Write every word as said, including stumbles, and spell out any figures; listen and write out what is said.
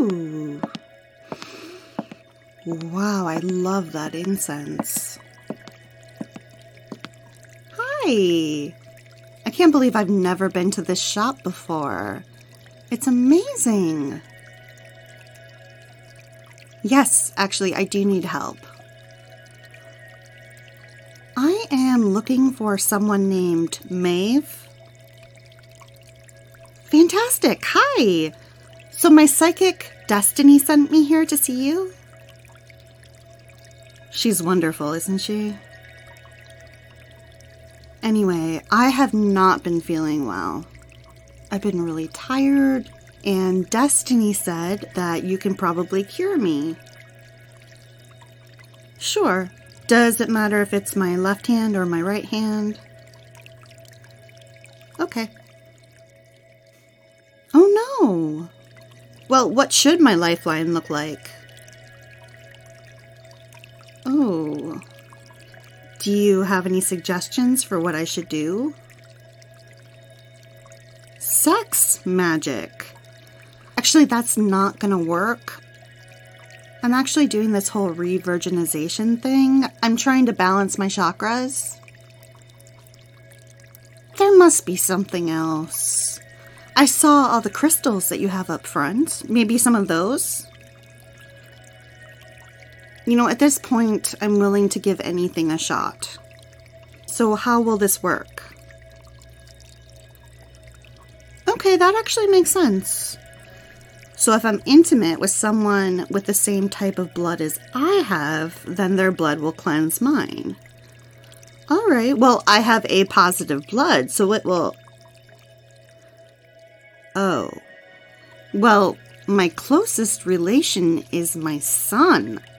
Ooh. Wow, I love that incense. Hi. I can't believe I've never been to this shop before. It's amazing. Yes, actually, I do need help. I am looking for someone named Maeve. Fantastic. Hi. So my psychic Destiny sent me here to see you. She's wonderful, isn't she? Anyway, I have not been feeling well. I've been really tired, and Destiny said that you can probably cure me. Sure. Does it matter if it's my left hand or my right hand? Okay. Oh no! Well, what should my lifeline look like? Oh. Do you have any suggestions for what I should do? Sex magic. Actually, that's not gonna work. I'm actually doing this whole re-virginization thing. I'm trying to balance my chakras. There must be something else. I saw all the crystals that you have up front. Maybe some of those? You know, at this point, I'm willing to give anything a shot. So how will this work? Okay, that actually makes sense. So if I'm intimate with someone with the same type of blood as I have, then their blood will cleanse mine. All right, well, I have A positive blood, so it will... Oh. Well, my closest relation is my son.